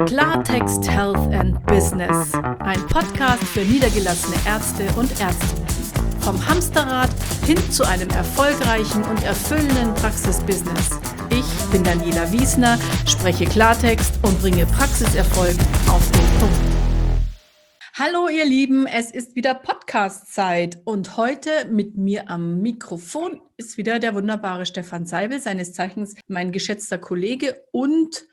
Klartext Health and Business. Ein Podcast für niedergelassene Ärzte und Ärztinnen. Vom Hamsterrad hin zu einem erfolgreichen und erfüllenden Praxisbusiness. Ich bin Daniela Wiesner, spreche Klartext und bringe Praxiserfolg auf den Punkt. Hallo ihr Lieben, es ist wieder Podcast-Zeit und heute mit mir am Mikrofon ist wieder der wunderbare Stefan Seibel, seines Zeichens mein geschätzter Kollege und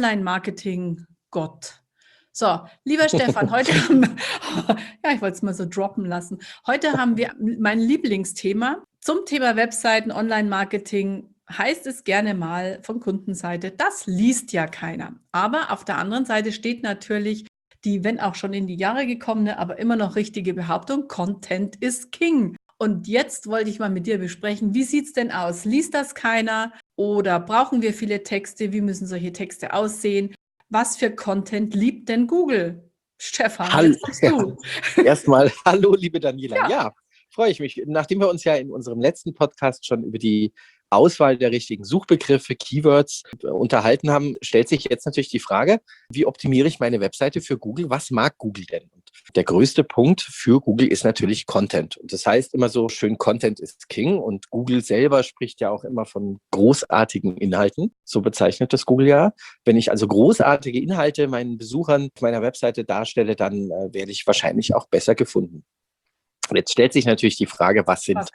Online-Marketing-Gott. So, lieber Stefan, heute haben wir, ja, ich wollte es mal so droppen lassen. Heute haben wir mein Lieblingsthema zum Thema Webseiten, Online-Marketing. Heißt es gerne mal von Kundenseite, das liest ja keiner. Aber auf der anderen Seite steht natürlich die, wenn auch schon in die Jahre gekommene, aber immer noch richtige Behauptung, Content is King. Und jetzt wollte ich mal mit dir besprechen, wie sieht es denn aus? Liest das keiner oder brauchen wir viele Texte? Wie müssen solche Texte aussehen? Was für Content liebt denn Google? Stefan, Hallo, jetzt kommst du. Ja. Erstmal hallo, liebe Daniela. Ja. Ja, freue ich mich. Nachdem wir uns ja in unserem letzten Podcast schon über die Auswahl der richtigen Suchbegriffe, Keywords unterhalten haben, stellt sich jetzt natürlich die Frage, wie optimiere ich meine Webseite für Google? Was mag Google denn? Und der größte Punkt für Google ist natürlich Content. Und das heißt immer so schön, Content ist King. Und Google selber spricht ja auch immer von großartigen Inhalten. So bezeichnet das Google ja. Wenn ich also großartige Inhalte meinen Besuchern auf meiner Webseite darstelle, dann werde ich wahrscheinlich auch besser gefunden. Und jetzt stellt sich natürlich die Frage, was ist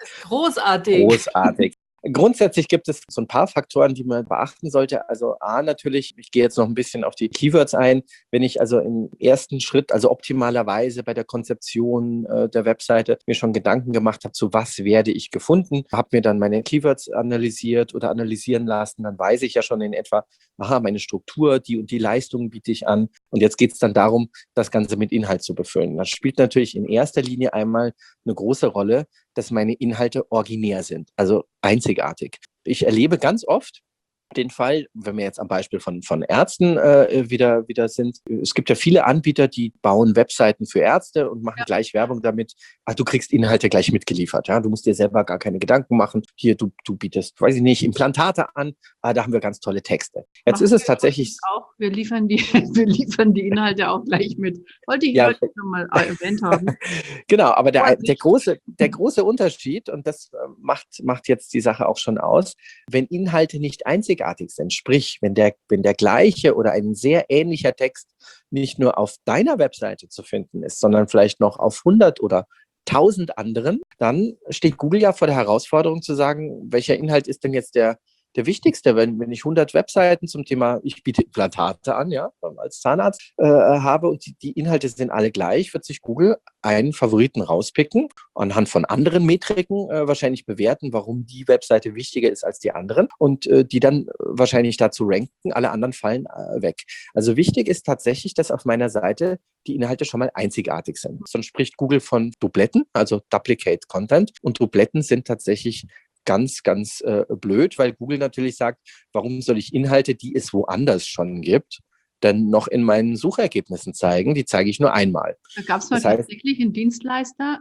großartig? Grundsätzlich gibt es so ein paar Faktoren, die man beachten sollte. Also natürlich, ich gehe jetzt noch ein bisschen auf die Keywords ein. Wenn ich also im ersten Schritt, also optimalerweise bei der Konzeption der Webseite mir schon Gedanken gemacht habe, zu was werde ich gefunden, habe mir dann meine Keywords analysiert oder analysieren lassen, dann weiß ich ja schon in etwa, aha, meine Struktur, die und die Leistungen biete ich an. Und jetzt geht es dann darum, das Ganze mit Inhalt zu befüllen. Das spielt natürlich in erster Linie einmal eine große Rolle, dass meine Inhalte originär sind, also einzigartig. Ich erlebe ganz oft den Fall, wenn wir jetzt am Beispiel von Ärzten wieder sind. Es gibt ja viele Anbieter, die bauen Webseiten für Ärzte und machen gleich Werbung damit. Ach, du kriegst Inhalte gleich mitgeliefert. Ja? Du musst dir selber gar keine Gedanken machen. Hier, du bietest, weiß ich nicht, Implantate an. Da haben wir ganz tolle Texte. Jetzt ist es tatsächlich auch. Wir liefern die Inhalte auch gleich mit. Wollte ich heute nochmal erwähnt haben. Genau, aber der große Unterschied, und das macht jetzt die Sache auch schon aus, wenn Inhalte nicht einzigartig sind, sprich, wenn der gleiche oder ein sehr ähnlicher Text nicht nur auf deiner Webseite zu finden ist, sondern vielleicht noch auf 100 oder 1000 anderen, dann steht Google ja vor der Herausforderung zu sagen, welcher Inhalt ist denn jetzt der wichtigste, wenn ich 100 Webseiten zum Thema, ich biete Implantate an, ja, als Zahnarzt habe und die Inhalte sind alle gleich, wird sich Google einen Favoriten rauspicken, anhand von anderen Metriken wahrscheinlich bewerten, warum die Webseite wichtiger ist als die anderen und die dann wahrscheinlich dazu ranken, alle anderen fallen weg. Also wichtig ist tatsächlich, dass auf meiner Seite die Inhalte schon mal einzigartig sind. Sonst spricht Google von Dubletten, also Duplicate Content, und Dubletten sind tatsächlich ganz, ganz blöd, weil Google natürlich sagt, warum soll ich Inhalte, die es woanders schon gibt, dann noch in meinen Suchergebnissen zeigen? Die zeige ich nur einmal. Da gab es mal tatsächlich einen Dienstleister,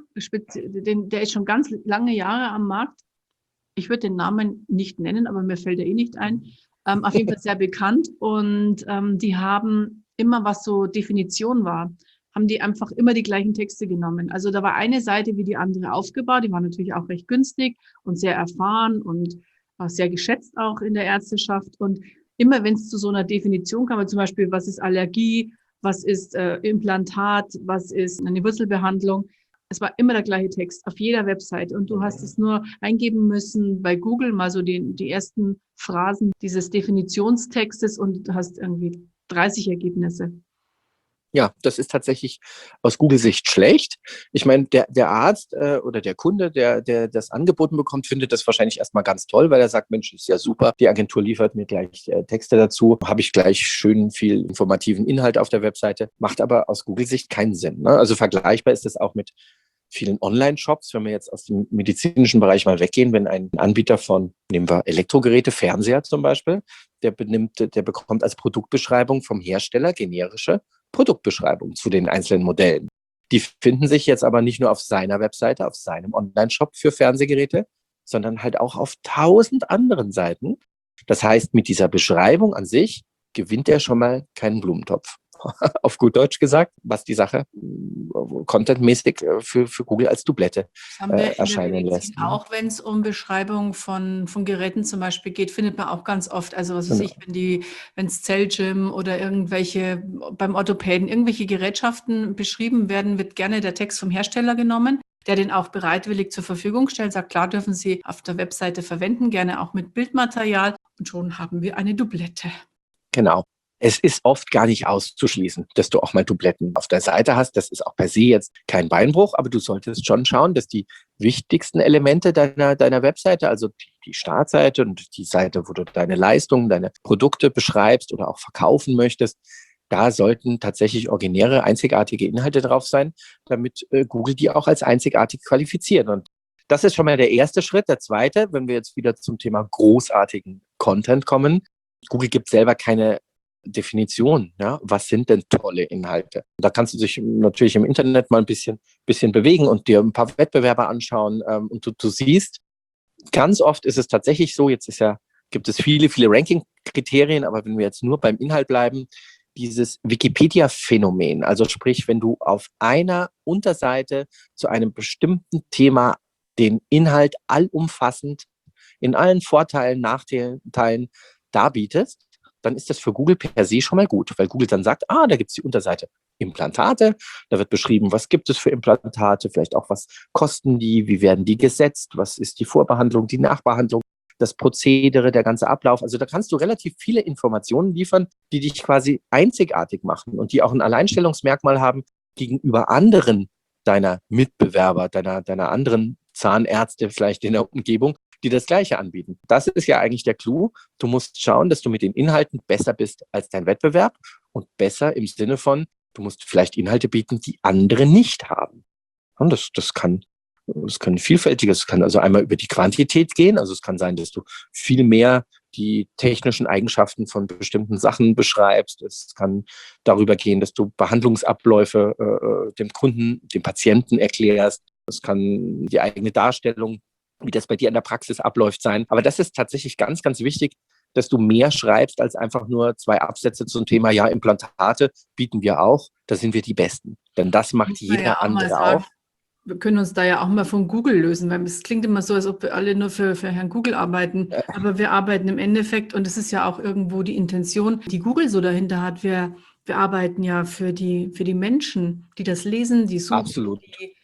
der ist schon ganz lange Jahre am Markt. Ich würde den Namen nicht nennen, aber mir fällt er eh nicht ein. Auf jeden Fall sehr bekannt und die haben immer, was so Definition war, haben die einfach immer die gleichen Texte genommen. Also da war eine Seite wie die andere aufgebaut, die war natürlich auch recht günstig und sehr erfahren und auch sehr geschätzt auch in der Ärzteschaft. Und immer wenn es zu so einer Definition kam, zum Beispiel, was ist Allergie, was ist Implantat, was ist eine Wurzelbehandlung, es war immer der gleiche Text auf jeder Website. Und du hast es nur eingeben müssen bei Google, mal so die ersten Phrasen dieses Definitionstextes und du hast irgendwie 30 Ergebnisse. Ja, das ist tatsächlich aus Google-Sicht schlecht. Ich meine, der Arzt oder der Kunde, der das angeboten bekommt, findet das wahrscheinlich erstmal ganz toll, weil er sagt, Mensch, ist ja super, die Agentur liefert mir gleich Texte dazu, habe ich gleich schön viel informativen Inhalt auf der Webseite, macht aber aus Google-Sicht keinen Sinn. Ne? Also vergleichbar ist es auch mit vielen Online-Shops, wenn wir jetzt aus dem medizinischen Bereich mal weggehen, wenn ein Anbieter von, nehmen wir Elektrogeräte, Fernseher zum Beispiel, der bekommt als Produktbeschreibung vom Hersteller generische Produktbeschreibung zu den einzelnen Modellen. Die finden sich jetzt aber nicht nur auf seiner Webseite, auf seinem Online-Shop für Fernsehgeräte, sondern halt auch auf 1000 anderen Seiten. Das heißt, mit dieser Beschreibung an sich gewinnt er schon mal keinen Blumentopf. auf gut Deutsch gesagt, was die Sache contentmäßig für Google als Doublette Das haben wir in der erscheinen Medizin lässt. Ne? auch, wenn es um Beschreibung von Geräten zum Beispiel geht, findet man auch ganz oft. Also was weiß Genau. ich, wenn es Zellgym oder irgendwelche beim Orthopäden irgendwelche Gerätschaften beschrieben werden, wird gerne der Text vom Hersteller genommen, der den auch bereitwillig zur Verfügung stellt, sagt, klar, dürfen Sie auf der Webseite verwenden, gerne auch mit Bildmaterial. Und schon haben wir eine Doublette. Genau. Es ist oft gar nicht auszuschließen, dass du auch mal Dubletten auf der Seite hast. Das ist auch per se jetzt kein Beinbruch, aber du solltest schon schauen, dass die wichtigsten Elemente deiner Webseite, also die Startseite und die Seite, wo du deine Leistungen, deine Produkte beschreibst oder auch verkaufen möchtest, da sollten tatsächlich originäre, einzigartige Inhalte drauf sein, damit Google die auch als einzigartig qualifiziert. Und das ist schon mal der erste Schritt. Der zweite, wenn wir jetzt wieder zum Thema großartigen Content kommen, Google gibt selber keine Definition, ja, was sind denn tolle Inhalte? Da kannst du dich natürlich im Internet mal ein bisschen bewegen und dir ein paar Wettbewerber anschauen und du siehst, ganz oft ist es tatsächlich so, gibt es viele Ranking-Kriterien, aber wenn wir jetzt nur beim Inhalt bleiben, dieses Wikipedia-Phänomen, also sprich, wenn du auf einer Unterseite zu einem bestimmten Thema den Inhalt allumfassend in allen Vorteilen, Nachteilen darbietest, dann ist das für Google per se schon mal gut, weil Google dann sagt, da gibt es die Unterseite Implantate, da wird beschrieben, was gibt es für Implantate, vielleicht auch, was kosten die, wie werden die gesetzt, was ist die Vorbehandlung, die Nachbehandlung, das Prozedere, der ganze Ablauf. Also da kannst du relativ viele Informationen liefern, die dich quasi einzigartig machen und die auch ein Alleinstellungsmerkmal haben gegenüber anderen deiner Mitbewerber, deiner anderen Zahnärzte vielleicht in der Umgebung, die das Gleiche anbieten. Das ist ja eigentlich der Clou. Du musst schauen, dass du mit den Inhalten besser bist als dein Wettbewerb und besser im Sinne von, du musst vielleicht Inhalte bieten, die andere nicht haben. Und das kann vielfältiges, es kann also einmal über die Quantität gehen, also es kann sein, dass du viel mehr die technischen Eigenschaften von bestimmten Sachen beschreibst. Es kann darüber gehen, dass du Behandlungsabläufe dem Kunden, dem Patienten erklärst. Es kann die eigene Darstellung, wie das bei dir in der Praxis abläuft, sein. Aber das ist tatsächlich ganz, ganz wichtig, dass du mehr schreibst als einfach nur 2 Absätze zum Thema, ja, Implantate bieten wir auch, da sind wir die Besten. Denn das macht jeder andere auch. Wir können uns da ja auch mal von Google lösen, weil es klingt immer so, als ob wir alle nur für Herrn Google arbeiten. Aber wir arbeiten im Endeffekt, und es ist ja auch irgendwo die Intention, die Google so dahinter hat. Wir arbeiten ja für die Menschen, die das lesen, die suchen, Absolut.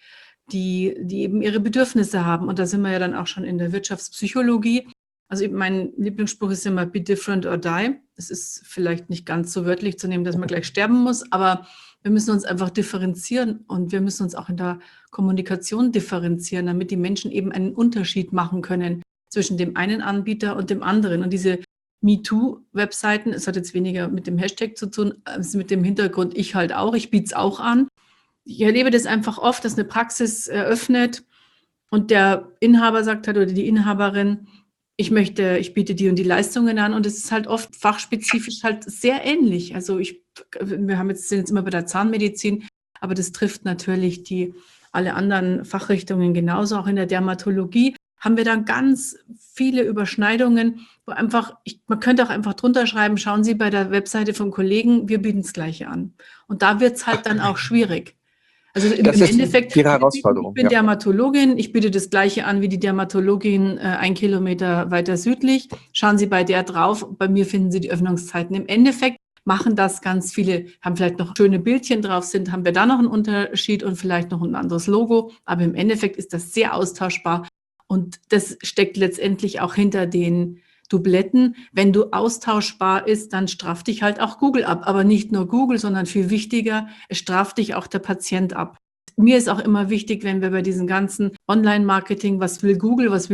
die eben ihre Bedürfnisse haben. Und da sind wir ja dann auch schon in der Wirtschaftspsychologie. Also mein Lieblingsspruch ist immer, be different or die. Es ist vielleicht nicht ganz so wörtlich zu nehmen, dass man gleich sterben muss, aber wir müssen uns einfach differenzieren und wir müssen uns auch in der Kommunikation differenzieren, damit die Menschen eben einen Unterschied machen können zwischen dem einen Anbieter und dem anderen. Und diese MeToo-Webseiten, es hat jetzt weniger mit dem Hashtag zu tun, als mit dem Hintergrund, ich halt auch, ich biete es auch an. Ich erlebe das einfach oft, dass eine Praxis eröffnet und der Inhaber sagt halt oder die Inhaberin, ich biete die und die Leistungen an und es ist halt oft fachspezifisch halt sehr ähnlich. Also sind jetzt immer bei der Zahnmedizin, aber das trifft natürlich alle anderen Fachrichtungen genauso. Auch in der Dermatologie haben wir dann ganz viele Überschneidungen, wo man könnte auch einfach drunter schreiben, schauen Sie bei der Webseite vom Kollegen, wir bieten das Gleiche an. Und da wird es halt dann auch schwierig. Also im Endeffekt, ihre Herausforderung. Ich bin Dermatologin, ich biete das Gleiche an wie die Dermatologin 1 Kilometer weiter südlich. Schauen Sie bei der drauf, bei mir finden Sie die Öffnungszeiten. Im Endeffekt machen das ganz viele, haben vielleicht noch schöne Bildchen drauf haben wir da noch einen Unterschied und vielleicht noch ein anderes Logo. Aber im Endeffekt ist das sehr austauschbar und das steckt letztendlich auch hinter den Dubletten. Wenn du austauschbar ist, dann straft dich halt auch Google ab. Aber nicht nur Google, sondern viel wichtiger, es straft dich auch der Patient ab. Mir ist auch immer wichtig, wenn wir bei diesem ganzen Online-Marketing, was will Google, was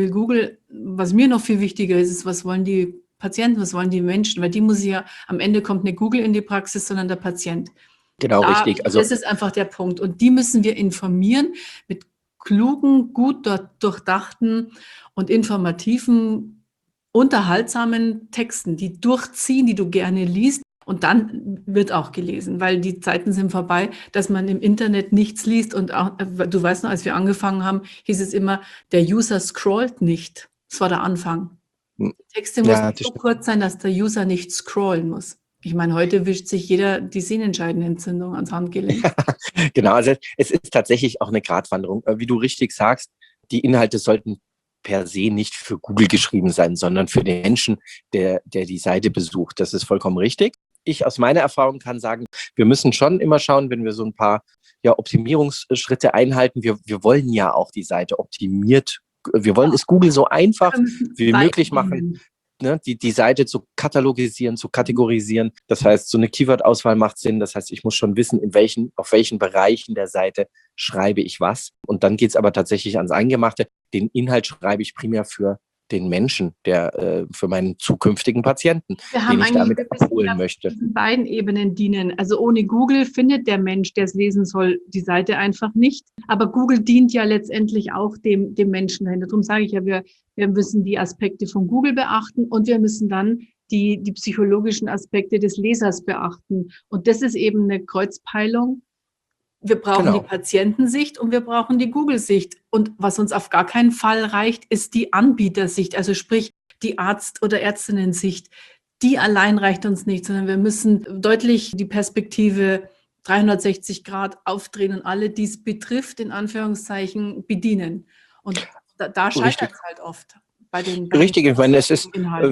mir noch viel wichtiger ist, was wollen die Patienten, was wollen die Menschen, weil am Ende kommt nicht Google in die Praxis, sondern der Patient. Genau, richtig. Also das ist einfach der Punkt. Und die müssen wir informieren mit klugen, gut durchdachten und informativen, unterhaltsamen Texten, die durchziehen, die du gerne liest. Und dann wird auch gelesen, weil die Zeiten sind vorbei, dass man im Internet nichts liest. Und auch, du weißt noch, als wir angefangen haben, hieß es immer, der User scrollt nicht. Das war der Anfang. Die Texte mussten so kurz sein, dass der User nicht scrollen muss. Ich meine, heute wischt sich jeder die Sehnenscheidenentzündung ans Handgelenk. Genau, also es ist tatsächlich auch eine Gratwanderung. Wie du richtig sagst, die Inhalte sollten per se nicht für Google geschrieben sein, sondern für den Menschen, der die Seite besucht. Das ist vollkommen richtig. Ich aus meiner Erfahrung kann sagen, wir müssen schon immer schauen, wenn wir so ein paar Optimierungsschritte einhalten. Wir wollen ja auch die Seite optimiert. Wir wollen es Google so einfach wie möglich machen, ne, die Seite zu katalogisieren, zu kategorisieren. Das heißt, so eine Keyword-Auswahl macht Sinn. Das heißt, ich muss schon wissen, auf welchen Bereichen der Seite schreibe ich was. Und dann geht es aber tatsächlich ans Eingemachte. Den Inhalt schreibe ich primär für den Menschen, für meinen zukünftigen Patienten, den ich damit abholen möchte. Diesen beiden Ebenen dienen. Also ohne Google findet der Mensch, der es lesen soll, die Seite einfach nicht. Aber Google dient ja letztendlich auch dem Menschen dahinter. Darum sage ich ja, wir müssen die Aspekte von Google beachten und wir müssen dann die psychologischen Aspekte des Lesers beachten. Und das ist eben eine Kreuzpeilung. Wir brauchen die Patientensicht und wir brauchen die Google-Sicht. Und was uns auf gar keinen Fall reicht, ist die Anbietersicht, also sprich die Arzt- oder Ärztinnen-Sicht. Die allein reicht uns nicht, sondern wir müssen deutlich die Perspektive 360 Grad aufdrehen und alle, die es betrifft, in Anführungszeichen, bedienen. Und da scheitert es halt oft bei den Richtig, ich meine, es ist...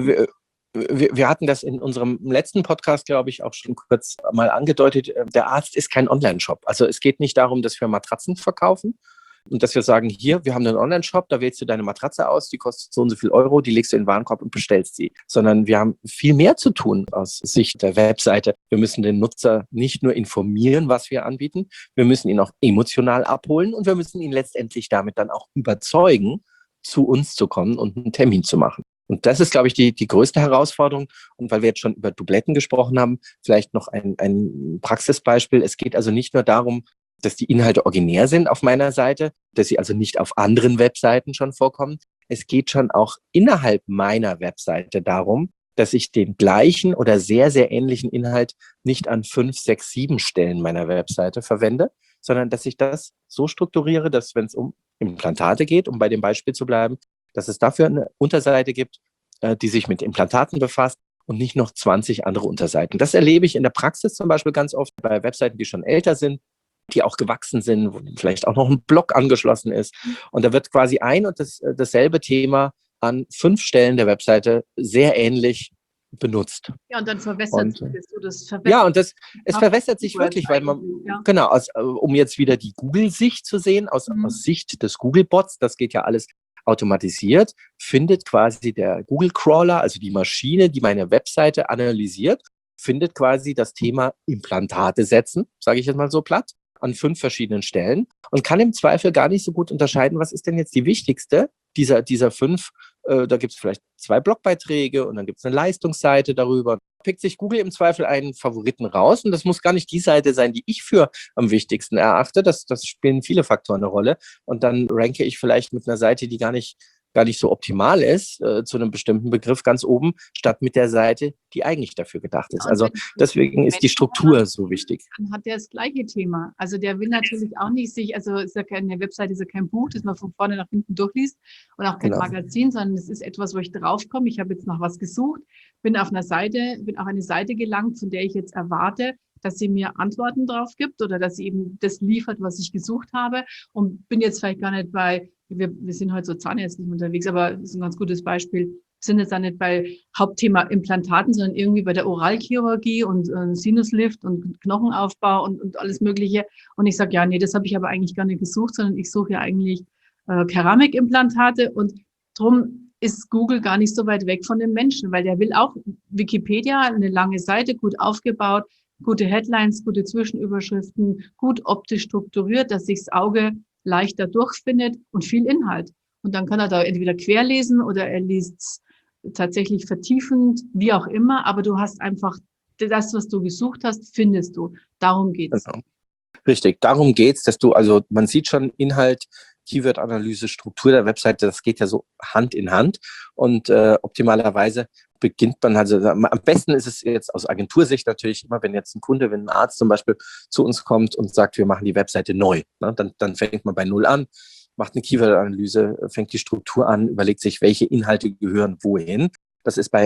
Wir hatten das in unserem letzten Podcast, glaube ich, auch schon kurz mal angedeutet. Der Arzt ist kein Online-Shop. Also es geht nicht darum, dass wir Matratzen verkaufen und dass wir sagen, hier, wir haben einen Online-Shop, da wählst du deine Matratze aus, die kostet so und so viel Euro, die legst du in den Warenkorb und bestellst sie. Sondern wir haben viel mehr zu tun aus Sicht der Webseite. Wir müssen den Nutzer nicht nur informieren, was wir anbieten, wir müssen ihn auch emotional abholen und wir müssen ihn letztendlich damit dann auch überzeugen, zu uns zu kommen und einen Termin zu machen. Und das ist, glaube ich, die größte Herausforderung. Und weil wir jetzt schon über Dubletten gesprochen haben, vielleicht noch ein Praxisbeispiel. Es geht also nicht nur darum, dass die Inhalte originär sind auf meiner Seite, dass sie also nicht auf anderen Webseiten schon vorkommen. Es geht schon auch innerhalb meiner Webseite darum, dass ich den gleichen oder sehr, sehr ähnlichen Inhalt nicht an 5, 6, 7 Stellen meiner Webseite verwende, sondern dass ich das so strukturiere, dass, wenn es um Implantate geht, um bei dem Beispiel zu bleiben, dass es dafür eine Unterseite gibt, die sich mit Implantaten befasst und nicht noch 20 andere Unterseiten. Das erlebe ich in der Praxis zum Beispiel ganz oft bei Webseiten, die schon älter sind, die auch gewachsen sind, wo vielleicht auch noch ein Blog angeschlossen ist. Und da wird quasi ein und dasselbe Thema an 5 Stellen der Webseite sehr ähnlich benutzt. Ja, und dann verwässert sich das. Ja, und es verwässert sich wirklich, weil man, genau, um jetzt wieder die Google-Sicht zu sehen, aus Sicht des Google-Bots, das geht ja alles automatisiert, findet quasi der Google-Crawler, also die Maschine, die meine Webseite analysiert, findet quasi das Thema Implantate setzen, sage ich jetzt mal so platt, an 5 verschiedenen Stellen und kann im Zweifel gar nicht so gut unterscheiden, was ist denn jetzt die wichtigste dieser 5. Da gibt es vielleicht 2 Blogbeiträge und dann gibt es eine Leistungsseite darüber. Pickt sich Google im Zweifel einen Favoriten raus und das muss gar nicht die Seite sein, die ich für am wichtigsten erachte. Das spielen viele Faktoren eine Rolle und dann ranke ich vielleicht mit einer Seite, die gar nicht so optimal ist, zu einem bestimmten Begriff ganz oben, statt mit der Seite, die eigentlich dafür gedacht ist. Also deswegen ist die Struktur so wichtig. Dann hat der das gleiche Thema. Also der will natürlich auch nicht ist ja keine Webseite, ist ja kein Buch, das man von vorne nach hinten durchliest und auch kein Magazin, sondern es ist etwas, wo ich draufkomme. Ich habe jetzt nach was gesucht, bin auf eine Seite gelangt, von der ich jetzt erwarte, dass sie mir Antworten drauf gibt oder dass sie eben das liefert, was ich gesucht habe und bin jetzt vielleicht gar nicht wir sind heute so zahnärztlich unterwegs, aber das ist ein ganz gutes Beispiel. Wir sind jetzt auch nicht bei Hauptthema Implantaten, sondern irgendwie bei der Oralchirurgie und Sinuslift und Knochenaufbau und alles Mögliche. Und ich sage, ja, nee, das habe ich aber eigentlich gar nicht gesucht, sondern ich suche ja eigentlich Keramikimplantate und drum ist Google gar nicht so weit weg von den Menschen, weil der will auch Wikipedia, eine lange Seite, gut aufgebaut, gute Headlines, gute Zwischenüberschriften, gut optisch strukturiert, dass sich das Auge leichter durchfindet und viel Inhalt. Und dann kann er da entweder querlesen oder er liest es tatsächlich vertiefend, wie auch immer, aber du hast einfach das, was du gesucht hast, findest du. Darum geht's. Genau. Richtig, darum geht's, also man sieht schon Inhalt, Keyword-Analyse, Struktur der Webseite, das geht ja so Hand in Hand und optimalerweise beginnt man, also am besten ist es jetzt aus Agentursicht natürlich immer, wenn jetzt wenn ein Arzt zum Beispiel zu uns kommt und sagt, wir machen die Webseite neu, ne? Dann fängt man bei Null an, macht eine Keyword-Analyse, fängt die Struktur an, überlegt sich, welche Inhalte gehören wohin. Das ist bei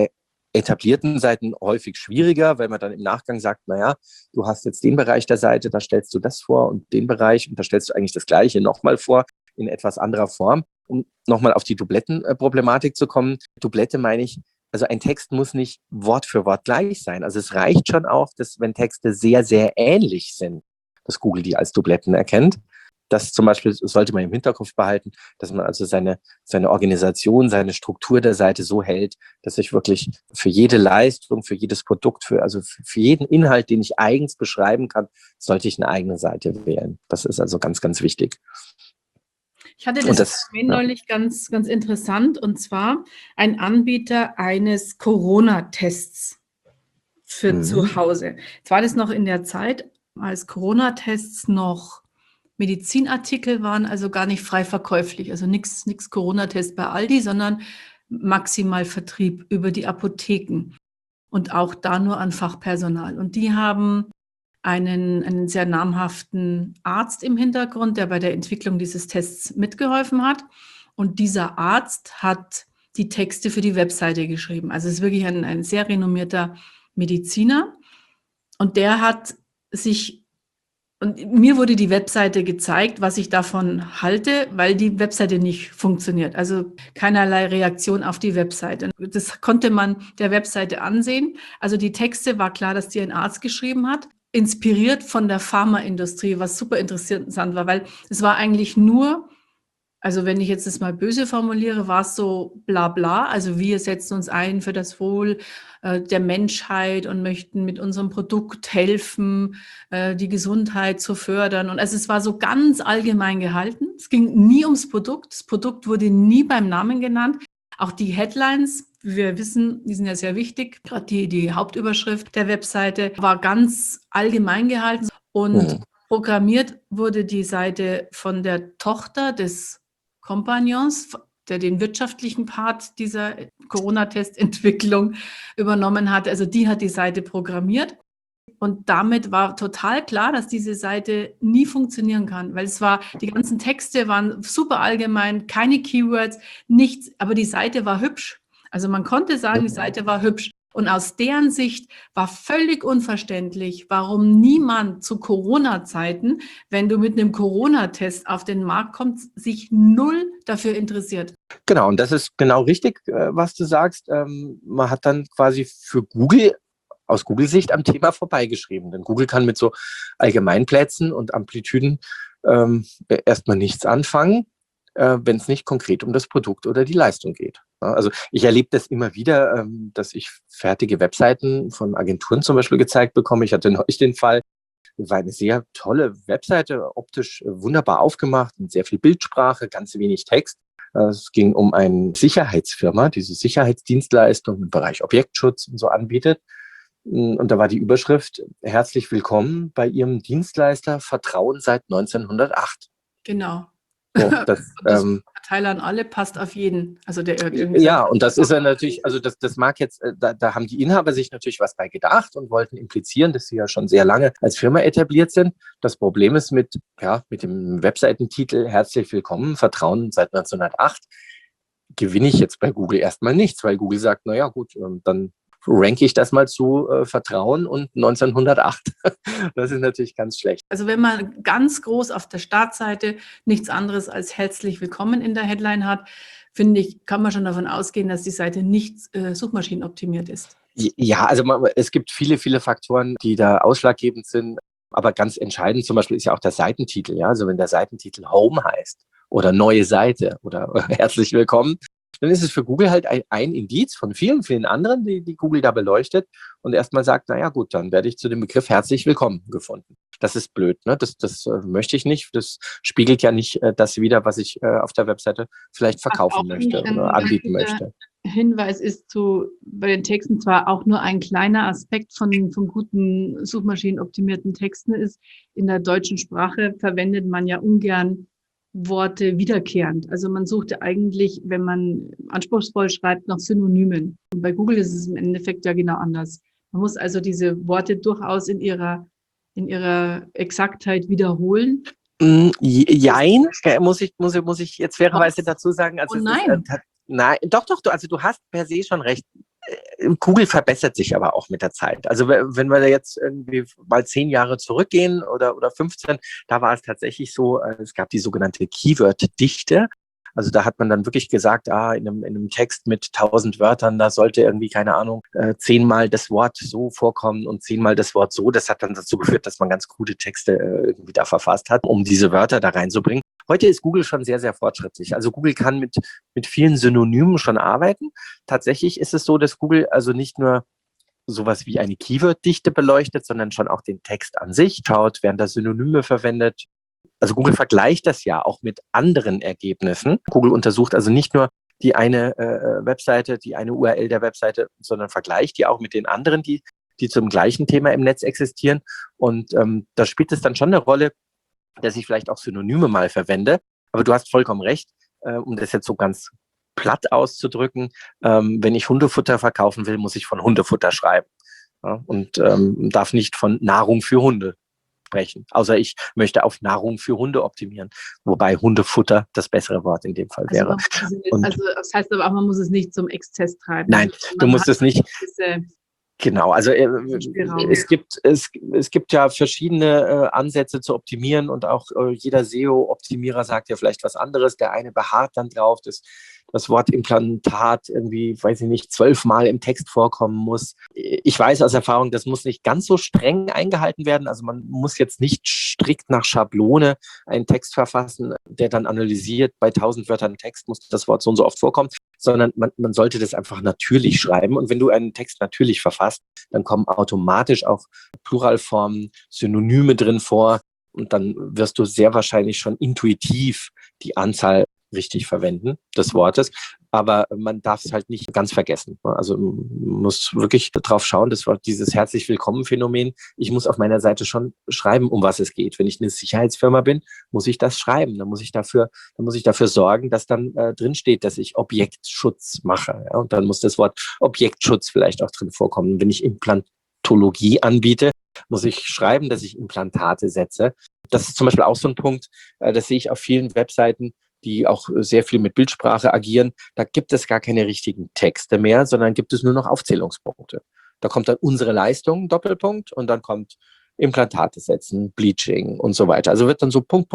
etablierten Seiten häufig schwieriger, weil man dann im Nachgang sagt, naja, du hast jetzt den Bereich der Seite, da stellst du das vor und den Bereich und da stellst du eigentlich das Gleiche nochmal vor in etwas anderer Form. Um nochmal auf die Dublettenproblematik zu kommen. Dublette meine ich, also ein Text muss nicht Wort für Wort gleich sein. Also es reicht schon auch, dass wenn Texte sehr, sehr ähnlich sind, dass Google die als Dubletten erkennt. Das zum Beispiel sollte man im Hinterkopf behalten, dass man also seine Organisation, seine Struktur der Seite so hält, dass ich wirklich für jede Leistung, für jedes Produkt, für jeden Inhalt, den ich eigens beschreiben kann, sollte ich eine eigene Seite wählen. Das ist also ganz, ganz wichtig. Ich hatte das neulich ganz, ganz interessant, und zwar ein Anbieter eines Corona-Tests für zu Hause. Jetzt war das noch in der Zeit, als Corona-Tests noch Medizinartikel waren, also gar nicht frei verkäuflich, also nichts Corona-Test bei Aldi, sondern maximal Vertrieb über die Apotheken und auch da nur an Fachpersonal. Und die haben einen sehr namhaften Arzt im Hintergrund, der bei der Entwicklung dieses Tests mitgeholfen hat. Und dieser Arzt hat die Texte für die Webseite geschrieben. Also es ist wirklich ein sehr renommierter Mediziner. Und der hat sich, und mir wurde die Webseite gezeigt, was ich davon halte, weil die Webseite nicht funktioniert. Also keinerlei Reaktion auf die Webseite. Das konnte man der Webseite ansehen. Also die Texte, war klar, dass die ein Arzt geschrieben hat, inspiriert von der Pharmaindustrie, was super interessant war, weil es war eigentlich nur, also wenn ich jetzt das mal böse formuliere, war es so bla bla, also wir setzen uns ein für das Wohl der Menschheit und möchten mit unserem Produkt helfen, die Gesundheit zu fördern. Und also es war so ganz allgemein gehalten. Es ging nie ums Produkt. Das Produkt wurde nie beim Namen genannt. Auch die Headlines, wie wir wissen, die sind ja sehr wichtig. Gerade die Hauptüberschrift der Webseite war ganz allgemein gehalten. Und programmiert wurde die Seite von der Tochter des Kompagnons, der den wirtschaftlichen Part dieser Corona-Testentwicklung übernommen hat. Also die hat die Seite programmiert. Und damit war total klar, dass diese Seite nie funktionieren kann, weil die ganzen Texte waren super allgemein, keine Keywords, nichts, aber die Seite war hübsch. Also man konnte sagen, die Seite war hübsch. Und aus deren Sicht war völlig unverständlich, warum niemand zu Corona-Zeiten, wenn du mit einem Corona-Test auf den Markt kommst, sich null dafür interessiert. Genau, und das ist genau richtig, was du sagst. Man hat dann quasi für Google aus Google-Sicht am Thema vorbeigeschrieben. Denn Google kann mit so Allgemeinplätzen und Amplitüden erstmal nichts anfangen, wenn es nicht konkret um das Produkt oder die Leistung geht. Also ich erlebe das immer wieder, dass ich fertige Webseiten von Agenturen zum Beispiel gezeigt bekomme. Ich hatte neulich den Fall, war eine sehr tolle Webseite, optisch wunderbar aufgemacht, mit sehr viel Bildsprache, ganz wenig Text. Es ging um eine Sicherheitsfirma, die so Sicherheitsdienstleistungen im Bereich Objektschutz und so anbietet. Und da war die Überschrift: Herzlich willkommen bei Ihrem Dienstleister, Vertrauen seit 1908. Genau. So, das Verteiler an alle, passt auf jeden. Also der irgendwie. Ja, und das ist ja natürlich, also das mag jetzt, da haben die Inhaber sich natürlich was bei gedacht und wollten implizieren, dass sie ja schon sehr lange als Firma etabliert sind. Das Problem ist mit dem Webseitentitel Herzlich willkommen, Vertrauen seit 1908, gewinne ich jetzt bei Google erstmal nichts, weil Google sagt, naja gut, dann ranke ich das mal zu Vertrauen und 1908. Das ist natürlich ganz schlecht. Also wenn man ganz groß auf der Startseite nichts anderes als herzlich willkommen in der Headline hat, finde ich, kann man schon davon ausgehen, dass die Seite nicht suchmaschinenoptimiert ist. Ja, also es gibt viele, viele Faktoren, die da ausschlaggebend sind. Aber ganz entscheidend zum Beispiel ist ja auch der Seitentitel. Ja? Also wenn der Seitentitel Home heißt oder neue Seite oder herzlich willkommen, dann ist es für Google halt ein Indiz von vielen, vielen anderen, die Google da beleuchtet und erstmal sagt, naja gut, dann werde ich zu dem Begriff herzlich willkommen gefunden. Das ist blöd, ne? Das möchte ich nicht. Das spiegelt ja nicht das wider, was ich auf der Webseite vielleicht verkaufen möchte oder anbieten möchte. Hinweis ist bei den Texten zwar auch nur ein kleiner Aspekt von guten suchmaschinenoptimierten Texten ist. In der deutschen Sprache verwendet man ja ungern Worte wiederkehrend. Also man sucht eigentlich, wenn man anspruchsvoll schreibt, nach Synonymen. Und bei Google ist es im Endeffekt ja genau anders. Man muss also diese Worte durchaus in ihrer Exaktheit wiederholen. Jein, muss ich jetzt fairerweise dazu sagen. Also nein. Nein, doch, also du hast per se schon recht. Google verbessert sich aber auch mit der Zeit. Also wenn wir da jetzt irgendwie mal 10 Jahre zurückgehen oder 15, da war es tatsächlich so, es gab die sogenannte Keyword-Dichte. Also da hat man dann wirklich gesagt, in einem Text mit 1000 Wörtern, da sollte irgendwie, keine Ahnung, 10-mal das Wort so vorkommen und 10-mal das Wort so. Das hat dann dazu geführt, dass man ganz gute Texte irgendwie da verfasst hat, um diese Wörter da reinzubringen. Heute ist Google schon sehr, sehr fortschrittlich. Also Google kann mit vielen Synonymen schon arbeiten. Tatsächlich ist es so, dass Google also nicht nur sowas wie eine Keyword-Dichte beleuchtet, sondern schon auch den Text an sich schaut, werden da Synonyme verwendet. Also Google vergleicht das ja auch mit anderen Ergebnissen. Google untersucht also nicht nur die eine Webseite, die eine URL der Webseite, sondern vergleicht die auch mit den anderen, die zum gleichen Thema im Netz existieren. Und da spielt es dann schon eine Rolle, dass ich vielleicht auch Synonyme mal verwende. Aber du hast vollkommen recht, um das jetzt so ganz platt auszudrücken. Wenn ich Hundefutter verkaufen will, muss ich von Hundefutter schreiben. Ja, und darf nicht von Nahrung für Hunde sprechen. Außer ich möchte auf Nahrung für Hunde optimieren. Wobei Hundefutter das bessere Wort in dem Fall wäre. Also das heißt aber auch, man muss es nicht zum Exzess treiben. Nein, du musst es nicht. Genau, also es gibt ja verschiedene Ansätze zu optimieren und auch jeder SEO-Optimierer sagt ja vielleicht was anderes. Der eine beharrt dann drauf, dass das Wort Implantat irgendwie, weiß ich nicht, 12-mal im Text vorkommen muss. Ich weiß aus Erfahrung, das muss nicht ganz so streng eingehalten werden. Also man muss jetzt nicht strikt nach Schablone einen Text verfassen, der dann analysiert, bei 1000 Wörtern Text muss das Wort so und so oft vorkommen, sondern man sollte das einfach natürlich schreiben. Und wenn du einen Text natürlich verfasst, dann kommen automatisch auch Pluralformen, Synonyme drin vor und dann wirst du sehr wahrscheinlich schon intuitiv die Anzahl richtig verwenden des Wortes, aber man darf es halt nicht ganz vergessen. Also man muss wirklich drauf schauen, das war dieses herzlich willkommen Phänomen. Ich muss auf meiner Seite schon schreiben, um was es geht. Wenn ich eine Sicherheitsfirma bin, muss ich das schreiben. Dann muss ich dafür sorgen, dass dann drin steht, dass ich Objektschutz mache. Ja? Und dann muss das Wort Objektschutz vielleicht auch drin vorkommen. Wenn ich Implantologie anbiete, muss ich schreiben, dass ich Implantate setze. Das ist zum Beispiel auch so ein Punkt, das sehe ich auf vielen Webseiten, die auch sehr viel mit Bildsprache agieren. Da gibt es gar keine richtigen Texte mehr, sondern gibt es nur noch Aufzählungspunkte. Da kommt dann unsere Leistung, Doppelpunkt, und dann kommt Implantate setzen, Bleaching und so weiter. Also wird dann so Punkt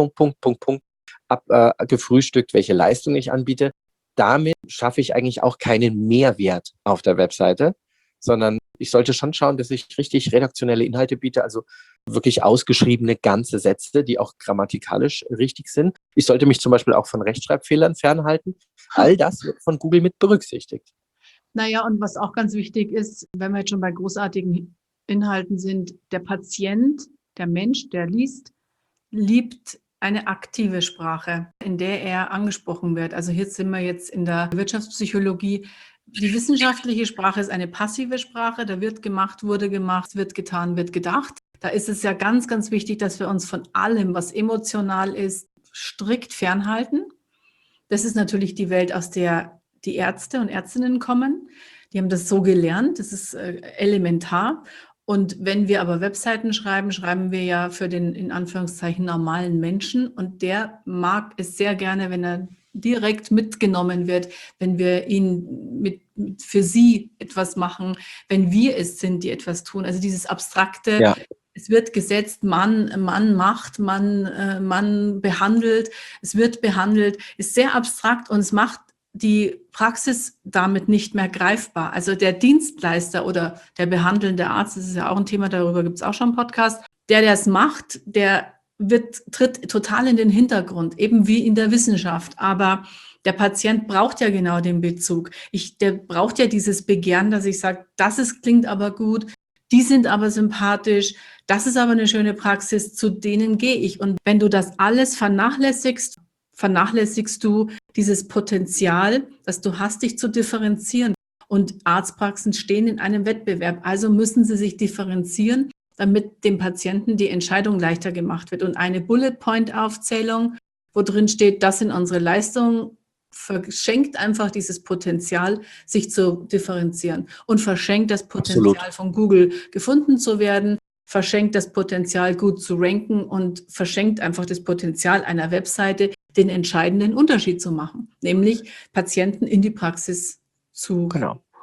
abgefrühstückt, welche Leistung ich anbiete. Damit schaffe ich eigentlich auch keinen Mehrwert auf der Webseite, sondern ich sollte schon schauen, dass ich richtig redaktionelle Inhalte biete, also wirklich ausgeschriebene ganze Sätze, die auch grammatikalisch richtig sind. Ich sollte mich zum Beispiel auch von Rechtschreibfehlern fernhalten. All das wird von Google mit berücksichtigt. Naja, und was auch ganz wichtig ist, wenn wir jetzt schon bei großartigen Inhalten sind, der Patient, der Mensch, der liest, liebt eine aktive Sprache, in der er angesprochen wird. Also hier sind wir jetzt in der Wirtschaftspsychologie. Die wissenschaftliche Sprache ist eine passive Sprache. Da wird gemacht, wurde gemacht, wird getan, wird gedacht. Da ist es ja ganz, ganz wichtig, dass wir uns von allem, was emotional ist, strikt fernhalten. Das ist natürlich die Welt, aus der die Ärzte und Ärztinnen kommen. Die haben das so gelernt. Das ist elementar. Und wenn wir aber Webseiten schreiben, schreiben wir ja für den in Anführungszeichen normalen Menschen. Und der mag es sehr gerne, wenn er direkt mitgenommen wird, wenn wir ihn für sie etwas machen, wenn wir es sind, die etwas tun. Also dieses abstrakte, ja. Es wird gesetzt, Mann macht, Mann behandelt, es wird behandelt, ist sehr abstrakt und es macht die Praxis damit nicht mehr greifbar. Also der Dienstleister oder der behandelnde Arzt, das ist ja auch ein Thema, darüber gibt es auch schon einen Podcast, der es macht, der tritt total in den Hintergrund, eben wie in der Wissenschaft. Aber der Patient braucht ja genau den Bezug. Der braucht ja dieses Begehren, dass ich sage, klingt aber gut, die sind aber sympathisch, das ist aber eine schöne Praxis, zu denen gehe ich. Und wenn du das alles vernachlässigst du dieses Potenzial, das du hast, dich zu differenzieren. Und Arztpraxen stehen in einem Wettbewerb, also müssen sie sich differenzieren, damit dem Patienten die Entscheidung leichter gemacht wird. Und eine Bullet-Point-Aufzählung, wo drin steht, das sind unsere Leistungen, verschenkt einfach dieses Potenzial, sich zu differenzieren und verschenkt das Potenzial Absolut. Von Google gefunden zu werden, verschenkt das Potenzial, gut zu ranken und verschenkt einfach das Potenzial einer Webseite, den entscheidenden Unterschied zu machen, nämlich Patienten in die Praxis zu Genau.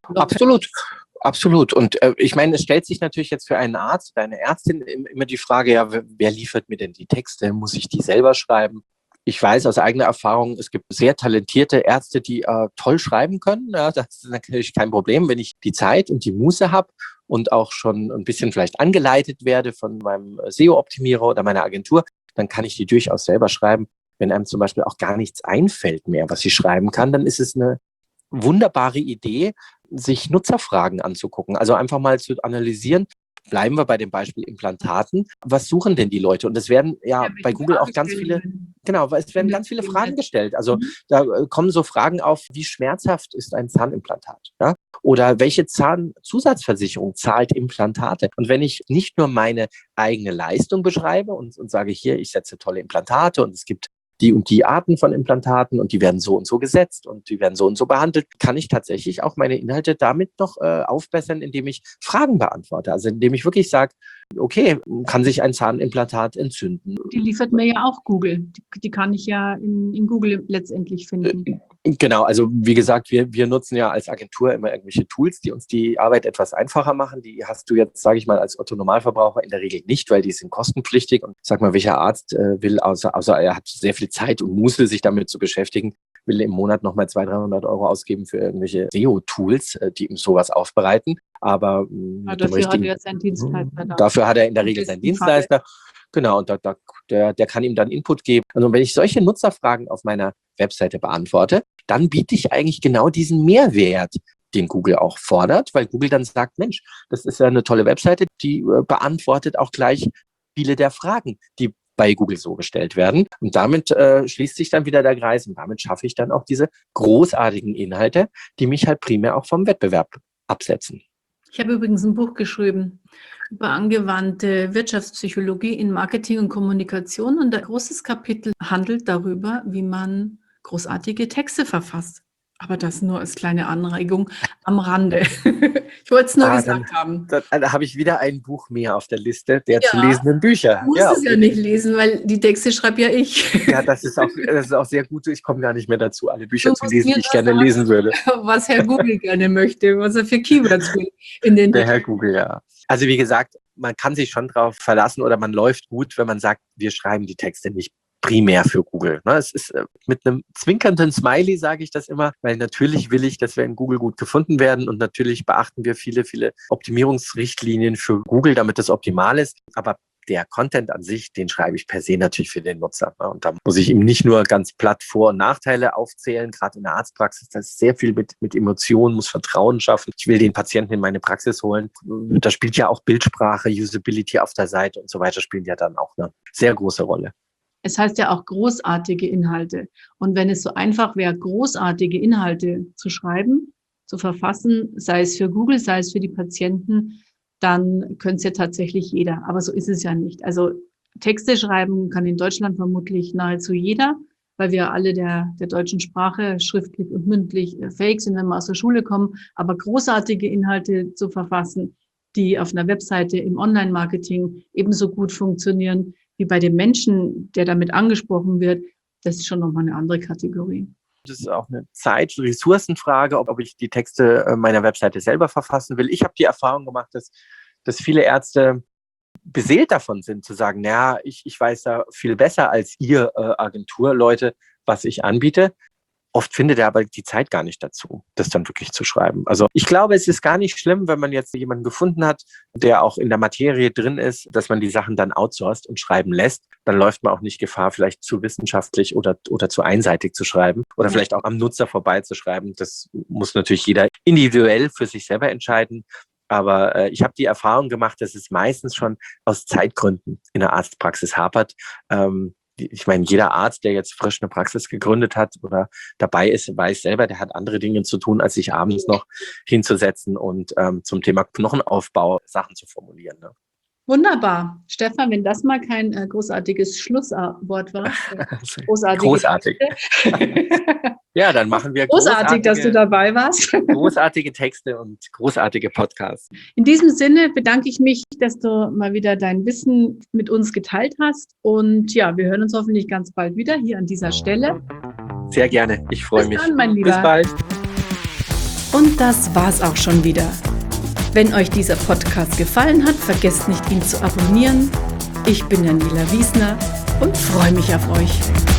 Absolut. Absolut. Und ich meine, es stellt sich natürlich jetzt für einen Arzt oder eine Ärztin immer die Frage, ja, wer liefert mir denn die Texte? Muss ich die selber schreiben? Ich weiß aus eigener Erfahrung, es gibt sehr talentierte Ärzte, die toll schreiben können. Ja, das ist natürlich kein Problem, wenn ich die Zeit und die Muße habe und auch schon ein bisschen vielleicht angeleitet werde von meinem SEO-Optimierer oder meiner Agentur, dann kann ich die durchaus selber schreiben. Wenn einem zum Beispiel auch gar nichts einfällt mehr, was ich schreiben kann, dann ist es eine wunderbare Idee, sich Nutzerfragen anzugucken. Also einfach mal zu analysieren. Bleiben wir bei dem Beispiel Implantaten. Was suchen denn die Leute? Und es werden bei Google auch ganz viele, es werden ganz viele Fragen gestellt. Also da kommen so Fragen auf, wie schmerzhaft ist ein Zahnimplantat? Ja? Oder welche Zahnzusatzversicherung zahlt Implantate? Und wenn ich nicht nur meine eigene Leistung beschreibe und sage, hier, ich setze tolle Implantate und es gibt die und die Arten von Implantaten und die werden so und so gesetzt und die werden so und so behandelt, kann ich tatsächlich auch meine Inhalte damit noch aufbessern, indem ich Fragen beantworte. Also indem ich wirklich sage, okay, kann sich ein Zahnimplantat entzünden? Die liefert mir ja auch Google. Die kann ich ja in Google letztendlich finden. Genau, also wie gesagt, wir nutzen ja als Agentur immer irgendwelche Tools, die uns die Arbeit etwas einfacher machen. Die hast du jetzt, sage ich mal, als Otto-Normalverbraucher in der Regel nicht, weil die sind kostenpflichtig. Und sag mal, welcher Arzt will, außer er hat sehr viel Zeit und Muße, sich damit zu beschäftigen, will im Monat nochmal 200-300 € ausgeben für irgendwelche SEO-Tools, die ihm sowas aufbereiten. Aber dafür hat er seinen Dienstleister. Dafür hat er in der Regel seinen Dienstleister. Genau, und der kann ihm dann Input geben. Also wenn ich solche Nutzerfragen auf meiner Webseite beantworte, dann biete ich eigentlich genau diesen Mehrwert, den Google auch fordert, weil Google dann sagt, Mensch, das ist ja eine tolle Webseite, die beantwortet auch gleich viele der Fragen, die bei Google so gestellt werden. Und damit schließt sich dann wieder der Kreis und damit schaffe ich dann auch diese großartigen Inhalte, die mich halt primär auch vom Wettbewerb absetzen. Ich habe übrigens ein Buch geschrieben über angewandte Wirtschaftspsychologie in Marketing und Kommunikation und ein großes Kapitel handelt darüber, wie man großartige Texte verfasst. Aber das nur als kleine Anregung am Rande. Ich wollte es nur gesagt haben. Da habe ich wieder ein Buch mehr auf der Liste der zu lesenden Bücher. Du musst es ja nicht lesen, weil die Texte schreibe ja ich. Ja, das ist auch sehr gut. Ich komme gar nicht mehr dazu, alle Bücher zu lesen, die ich gerne lesen würde. Was Herr Google gerne möchte, was er für Keywords will. Der Herr Google, ja. Also wie gesagt, man kann sich schon drauf verlassen oder man läuft gut, wenn man sagt, wir schreiben die Texte nicht primär für Google. Es ist mit einem zwinkernden Smiley, sage ich das immer, weil natürlich will ich, dass wir in Google gut gefunden werden und natürlich beachten wir viele, viele Optimierungsrichtlinien für Google, damit das optimal ist. Aber der Content an sich, den schreibe ich per se natürlich für den Nutzer. Und da muss ich ihm nicht nur ganz platt Vor- und Nachteile aufzählen, gerade in der Arztpraxis, das ist sehr viel mit Emotionen, muss Vertrauen schaffen. Ich will den Patienten in meine Praxis holen. Da spielt ja auch Bildsprache, Usability auf der Seite und so weiter, spielen ja dann auch eine sehr große Rolle. Es heißt ja auch großartige Inhalte. Und wenn es so einfach wäre, großartige Inhalte zu schreiben, zu verfassen, sei es für Google, sei es für die Patienten, dann könnte es ja tatsächlich jeder. Aber so ist es ja nicht. Also Texte schreiben kann in Deutschland vermutlich nahezu jeder, weil wir alle der deutschen Sprache schriftlich und mündlich fähig sind, wenn wir aus der Schule kommen. Aber großartige Inhalte zu verfassen, die auf einer Webseite im Online-Marketing ebenso gut funktionieren, wie bei dem Menschen, der damit angesprochen wird, das ist schon nochmal eine andere Kategorie. Das ist auch eine Zeit- und Ressourcenfrage, ob ich die Texte meiner Webseite selber verfassen will. Ich habe die Erfahrung gemacht, dass viele Ärzte beseelt davon sind, zu sagen, naja, ich weiß da viel besser als ihr Agenturleute, was ich anbiete. Oft findet er aber die Zeit gar nicht dazu, das dann wirklich zu schreiben. Also ich glaube, es ist gar nicht schlimm, wenn man jetzt jemanden gefunden hat, der auch in der Materie drin ist, dass man die Sachen dann outsourced und schreiben lässt. Dann läuft man auch nicht Gefahr, vielleicht zu wissenschaftlich oder zu einseitig zu schreiben oder vielleicht auch am Nutzer vorbeizuschreiben. Das muss natürlich jeder individuell für sich selber entscheiden. Aber ich habe die Erfahrung gemacht, dass es meistens schon aus Zeitgründen in der Arztpraxis hapert. Ich meine, jeder Arzt, der jetzt frisch eine Praxis gegründet hat oder dabei ist, weiß selber, der hat andere Dinge zu tun, als sich abends noch hinzusetzen und zum Thema Knochenaufbau Sachen zu formulieren. Ne? Wunderbar. Stefan, wenn das mal kein großartiges Schlusswort war. Großartig. Ja, dann machen wir großartig, dass du dabei warst. Großartige Texte und großartige Podcasts. In diesem Sinne bedanke ich mich, dass du mal wieder dein Wissen mit uns geteilt hast. Und ja, wir hören uns hoffentlich ganz bald wieder hier an dieser Stelle. Sehr gerne. Ich freue mich. Bis dann, mein Lieber. Bis bald. Und das war's auch schon wieder. Wenn euch dieser Podcast gefallen hat, vergesst nicht, ihn zu abonnieren. Ich bin Daniela Wiesner und freue mich auf euch.